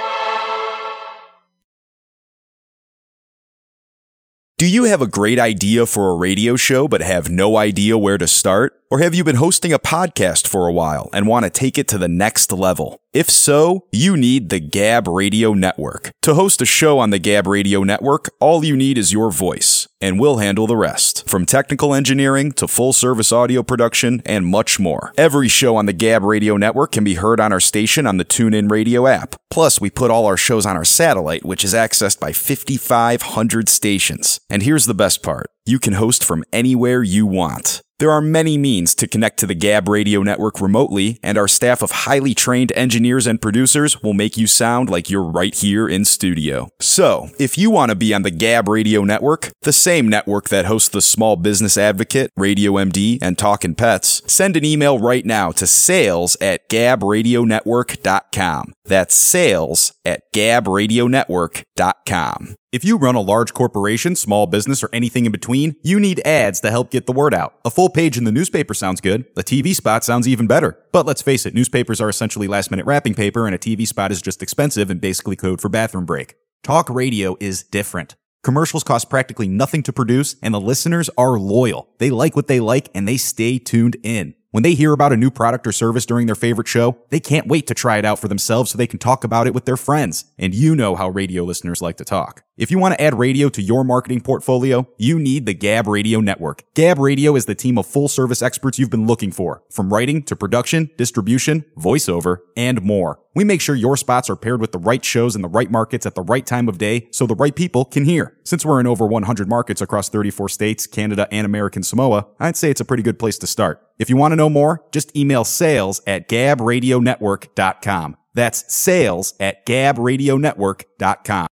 Do you have a great idea for a radio show but have no idea where to start? Or have you been hosting a podcast for a while and want to take it to the next level? If so, you need the Gab Radio Network. To host a show on the Gab Radio Network, all you need is your voice. and we'll handle the rest. From technical engineering to full-service audio production and much more. Every show on the Gab Radio Network can be heard on our station on the TuneIn Radio app. Plus, we put all our shows on our satellite, which is accessed by fifty-five hundred stations. And here's the best part. You can host from anywhere you want. There are many means to connect to the Gab Radio Network remotely, and our staff of highly trained engineers and producers will make you sound like you're right here in studio. So, if you want to be on the Gab Radio Network, the same network that hosts the Small Business Advocate, Radio M D, and Talkin' Pets, send an email right now to sales at gab radio network dot com. That's sales at gab radio network dot com. If you run a large corporation, small business, or anything in between, you need ads to help get the word out. A full page in the newspaper sounds good. A T V spot sounds even better. But let's face it, newspapers are essentially last-minute wrapping paper, and a T V spot is just expensive and basically code for bathroom break. Talk radio is different. Commercials cost practically nothing to produce, and the listeners are loyal. They like what they like, and they stay tuned in. When they hear about a new product or service during their favorite show, they can't wait to try it out for themselves so they can talk about it with their friends. And you know how radio listeners like to talk. If you want to add radio to your marketing portfolio, you need the Gab Radio Network. Gab Radio is the team of full-service experts you've been looking for, from writing to production, distribution, voiceover, and more. We make sure your spots are paired with the right shows in the right markets at the right time of day so the right people can hear. Since we're in over one hundred markets across thirty-four states, Canada, and American Samoa, I'd say it's a pretty good place to start. If you want to know more, just email sales at gab radio network dot com. That's sales at gab radio network dot com.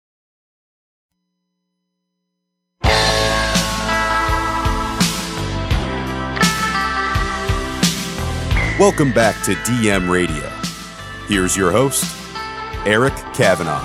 Welcome back to D M Radio. Here's your host, Eric Kavanaugh.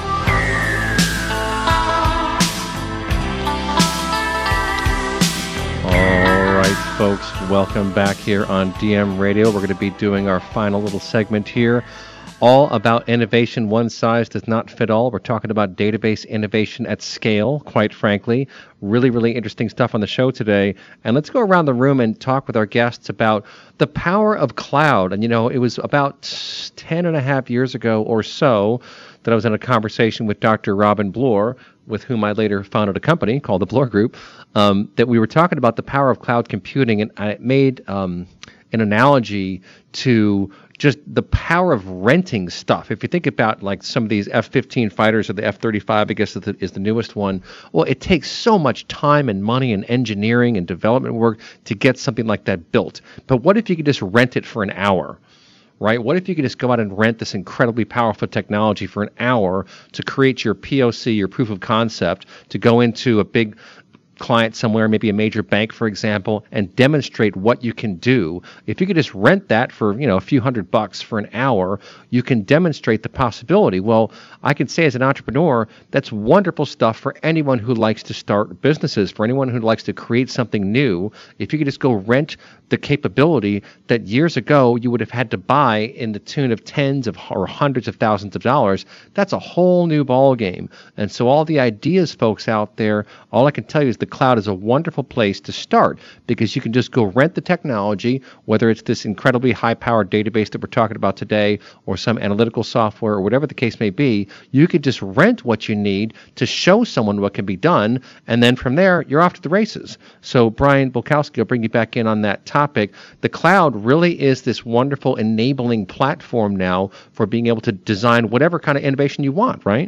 All right, folks, welcome back here on D M Radio. We're going to be doing our final little segment here, all about innovation. One size does not fit all. We're talking about database innovation at scale, quite frankly. Really, really interesting stuff on the show today. And let's go around the room and talk with our guests about the power of cloud. And, you know, it was about ten and a half years ago or so that I was in a conversation with Doctor Robin Bloor, with whom I later founded a company called the Bloor Group, um, that we were talking about the power of cloud computing. And I made um, an analogy to just the power of renting stuff. If you think about like some of these F fifteen fighters or the F thirty-five, I guess is the, is the newest one. Well, it takes so much time and money and engineering and development work to get something like that built. But what if you could just rent it for an hour? Right? What if you could just go out and rent this incredibly powerful technology for an hour to create your P O C, your proof of concept, to go into a big client somewhere, maybe a major bank, for example, and demonstrate what you can do. If you could just rent that for, you know, a few hundred bucks for an hour, you can demonstrate the possibility. Well, I can say as an entrepreneur, that's wonderful stuff for anyone who likes to start businesses, for anyone who likes to create something new. If you could just go rent the capability that years ago you would have had to buy in the tune of tens of or hundreds of thousands of dollars, that's a whole new ball game. And so all the ideas, folks out there, all I can tell you is the cloud is a wonderful place to start, because you can just go rent the technology, whether it's this incredibly high-powered database that we're talking about today or some analytical software or whatever the case may be. You could just rent what you need to show someone what can be done, and then from there, you're off to the races. So Brian Bulkowski, I'll bring you back in on that topic. The cloud really is this wonderful enabling platform now for being able to design whatever kind of innovation you want, right?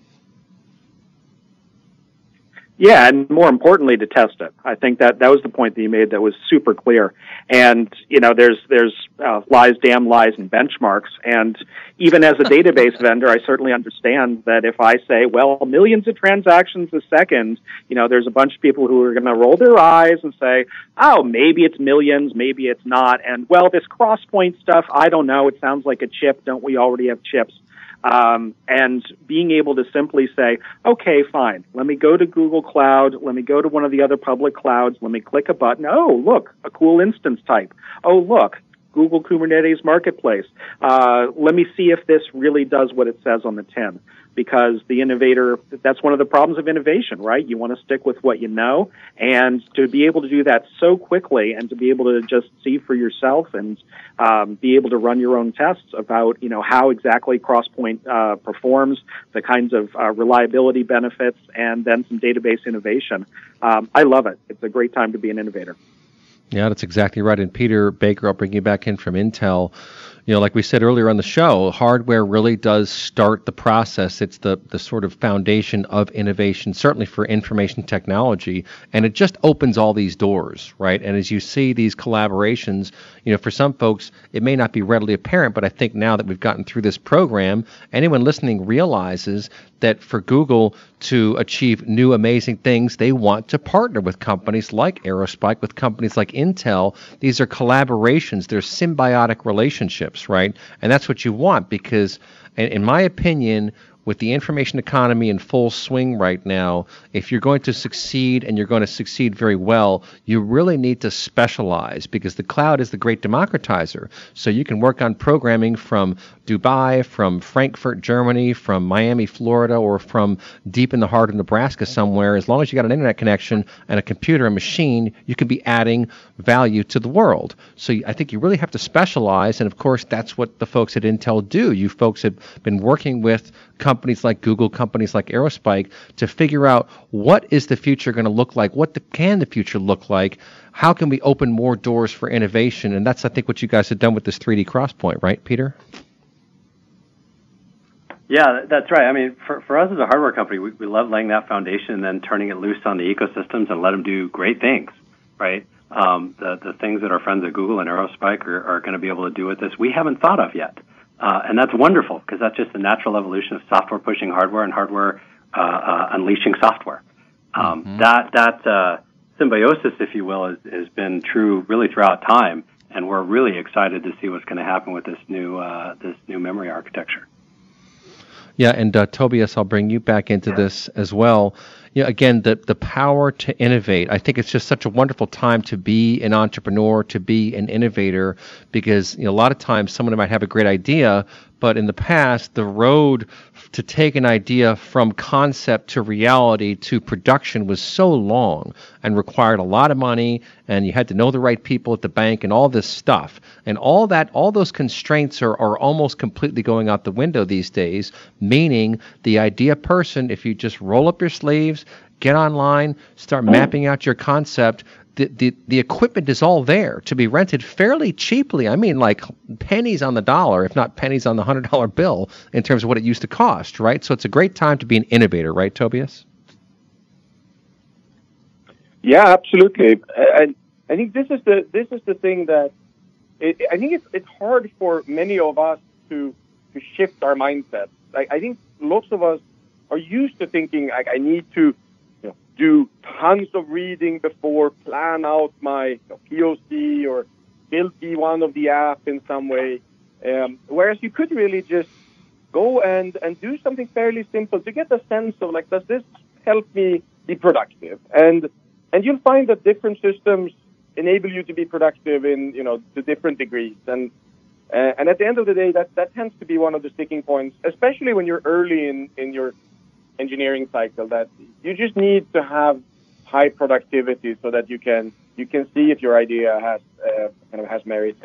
Yeah, and more importantly, to test it. I think that that was the point that you made that was super clear. And, you know, there's there's uh, lies, damn lies, and benchmarks. And even as a database vendor, I certainly understand that if I say, well, millions of transactions a second, you know, there's a bunch of people who are going to roll their eyes and say, oh, maybe it's millions, maybe it's not. And, well, this cross-point stuff, I don't know. It sounds like a chip. Don't we already have chips? Um, and being able to simply say, okay, fine, let me go to Google Cloud, let me go to one of the other public clouds, let me click a button, oh, look, a cool instance type. Oh, look, Google Kubernetes Marketplace. Uh, let me see if this really does what it says on the tin. because the innovator, that's one of the problems of innovation, right? You want to stick with what you know, and to be able to do that so quickly and to be able to just see for yourself and um, be able to run your own tests about, you know, how exactly Crosspoint uh, performs, the kinds of uh, reliability benefits, and then some database innovation. Um, I love it. It's a great time to be an innovator. Yeah, that's exactly right. And Peter Baker, I'll bring you back in from Intel. You know, like we said earlier on the show, hardware really does start the process. It's the, the sort of foundation of innovation, certainly for information technology, and it just opens all these doors, right? And as you see these collaborations, you know, for some folks, it may not be readily apparent, but I think now that we've gotten through this program, anyone listening realizes that for Google to achieve new amazing things, they want to partner with companies like Aerospike, with companies like Intel. These are collaborations. They're symbiotic relationships, right? And that's what you want because, in, in my opinion, with the information economy in full swing right now, if you're going to succeed and you're going to succeed very well, you really need to specialize because the cloud is the great democratizer. So you can work on programming from Dubai, from Frankfurt, Germany, from Miami, Florida, or from deep in the heart of Nebraska somewhere. As long as you got an internet connection and a computer, a machine, you can be adding value to the world. So I think you really have to specialize, and of course, that's what the folks at Intel do. You folks have been working with companies like Google, companies like Aerospike, to figure out what is the future going to look like, what the, can the future look like, how can we open more doors for innovation, and that's, I think, what you guys have done with this three D Crosspoint, right, Peter? Yeah, that's right. I mean, for, for us as a hardware company, we, we love laying that foundation and then turning it loose on the ecosystems and let them do great things, right? Um, the, the things that our friends at Google and Aerospike are, are going to be able to do with this, we haven't thought of yet. Uh, and that's wonderful because that's just the natural evolution of software pushing hardware and hardware uh, uh, unleashing software. Um, mm-hmm. That that uh, symbiosis, if you will, has, has been true really throughout time, and we're really excited to see what's going to happen with this new uh, this new memory architecture. Yeah, and uh, Tobias, I'll bring you back into this as well. You know, again, the, the power to innovate. I think it's just such a wonderful time to be an entrepreneur, to be an innovator, because you know, a lot of times someone might have a great idea, but in the past, the road to take an idea from concept to reality to production was so long and required a lot of money, and you had to know the right people at the bank and all this stuff. And all that, all those constraints are, are almost completely going out the window these days, meaning the idea person, if you just roll up your sleeves, get online, start mapping out your concept, The, the the equipment is all there to be rented fairly cheaply. I mean, like pennies on the dollar, if not pennies on the one hundred dollar bill in terms of what it used to cost, right? So it's a great time to be an innovator, right, Tobias? Yeah, absolutely. And I think this is the this is the thing that it, I think it's it's hard for many of us to to shift our mindset. Like, I think lots of us are used to thinking, like, I need to do tons of reading before, plan out my you know, P O C or build one of the app in some way. Um, whereas you could really just go and, and do something fairly simple to get a sense of, like, does this help me be productive? And and you'll find that different systems enable you to be productive in, you know, to different degrees. And uh, and at the end of the day, that, that tends to be one of the sticking points, especially when you're early in, in your engineering cycle, that you just need to have high productivity so that you can you can see if your idea has uh, kind of has merit.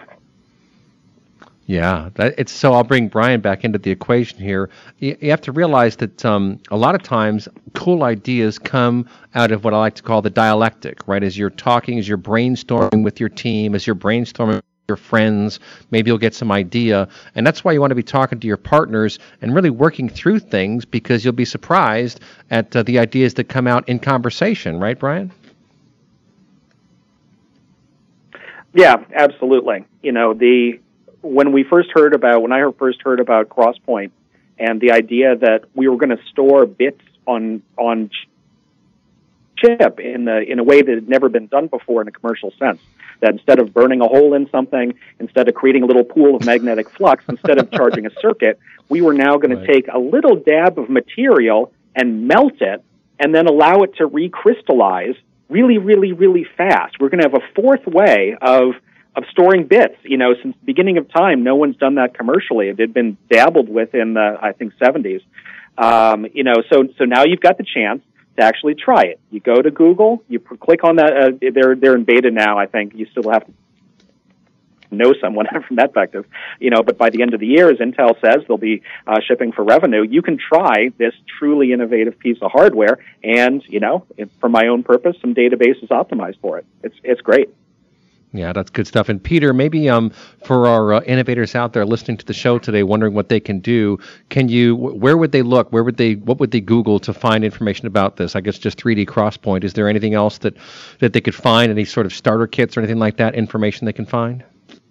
Yeah, that, it's so. I'll bring Brian back into the equation here. You, you have to realize that um, a lot of times cool ideas come out of what I like to call the dialectic, right? As you're talking, as you're brainstorming with your team, as you're brainstorming your friends, maybe you'll get some idea, and that's why you want to be talking to your partners and really working through things, because you'll be surprised at uh, the ideas that come out in conversation, right, Brian? Yeah, absolutely. You know, the when we first heard about when I first heard about Crosspoint and the idea that we were going to store bits on on chip in the in a way that had never been done before in a commercial sense. That instead of burning a hole in something, instead of creating a little pool of magnetic flux, instead of charging a circuit, we were now going right. to take a little dab of material and melt it and then allow it to recrystallize really, really, really fast. We're going to have a fourth way of of storing bits. You know, since the beginning of time, no one's done that commercially. It had been dabbled with in the, I think, seventies. Um, you know, so so now you've got the chance to actually try it. You go to Google, you p- click on that. Uh, they're they're in beta now. I think you still have to know someone from that perspective, you know. But by the end of the year, as Intel says, they'll be uh, shipping for revenue. You can try this truly innovative piece of hardware, and you know, if, for my own purpose, some database is optimized for it. It's it's great. Yeah, that's good stuff. And Peter, maybe um, for our uh, innovators out there listening to the show today, wondering what they can do, can you? Where would they look? Where would they? What would they Google to find information about this? I guess just three D XPoint. Is there anything else that that they could find? Any sort of starter kits or anything like that? Information they can find?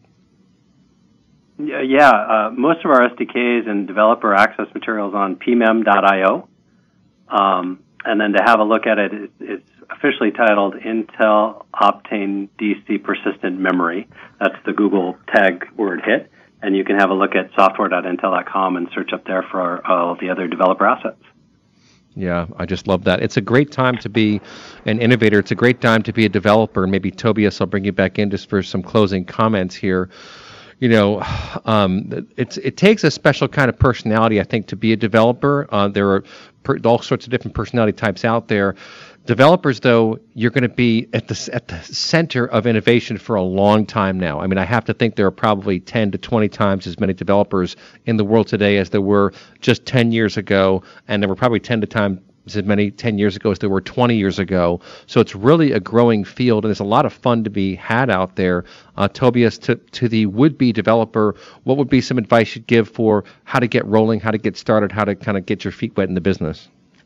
Yeah, yeah. Uh, most of our S D Ks and developer access materials on p m e m dot i o, um, and then to have a look at it, it it's officially titled Intel Optane D C Persistent Memory. That's the Google tag word hit, and you can have a look at software dot intel dot com and search up there for all the other developer assets. Yeah, I just love that. It's a great time to be an innovator. It's a great time to be a developer. And maybe, Tobias, I'll bring you back in just for some closing comments here. You know, um, it's it takes a special kind of personality, I think, to be a developer. Uh, there are per, all sorts of different personality types out there. Developers, though, you're going to be at the at the center of innovation for a long time now. I mean, I have to think there are probably ten to twenty times as many developers in the world today as there were just ten years ago, and there were probably ten to times as many ten years ago as there were twenty years ago. So it's really a growing field, and there's a lot of fun to be had out there. Uh, Tobias, to, to the would-be developer, what would be some advice you'd give for how to get rolling, how to get started, how to kind of get your feet wet in the business?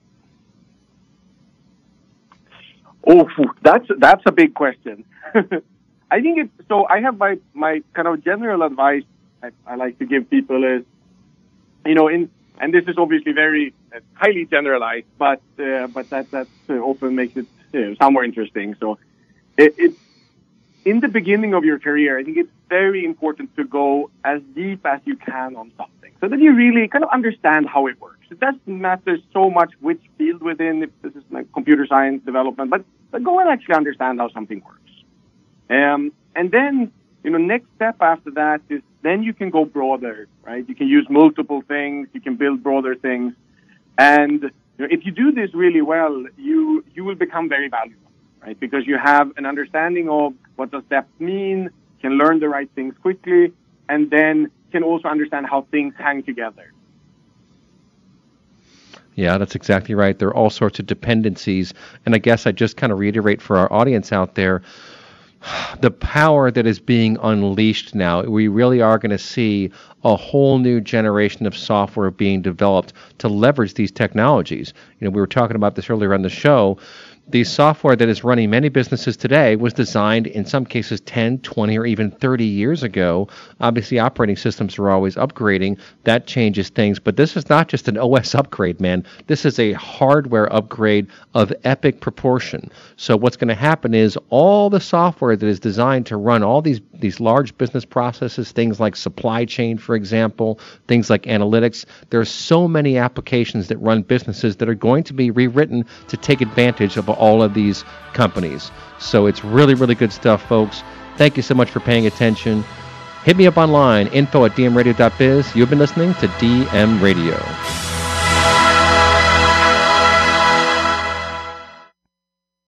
Oh, that's that's a big question. I think it's so. I have my my kind of general advice I, I like to give people is, you know, in and this is obviously very uh, highly generalized, but uh, but that that uh, often makes it uh, sound more interesting. So, it, it in the beginning of your career, I think it's very important to go as deep as you can on something, so that you really kind of understand how it works. It doesn't matter so much which field within, if this is like computer science development, but, but go and actually understand how something works. Um, and then, you know, next step after that is then you can go broader, right? You can use multiple things, you can build broader things. And you know, if you do this really well, you you will become very valuable, right? Because you have an understanding of what does depth mean, can learn the right things quickly, and then can also understand how things hang together. Yeah, that's exactly right. There are all sorts of dependencies. And I guess I just kind of reiterate for our audience out there, the power that is being unleashed now. We really are going to see a whole new generation of software being developed to leverage these technologies. You know, we were talking about this earlier on the show. The software that is running many businesses today was designed in some cases ten, twenty, or even thirty years ago. Obviously, operating systems are always upgrading. That changes things. But this is not just an O S upgrade, man. This is a hardware upgrade of epic proportion. So what's going to happen is all the software that is designed to run all these, these large business processes, things like supply chain, for example, things like analytics, there are so many applications that run businesses that are going to be rewritten to take advantage of all of these companies. So it's really, really good stuff, folks. Thank you so much for paying attention. Hit me up online, info at d m radio dot biz. You've been listening to D M Radio.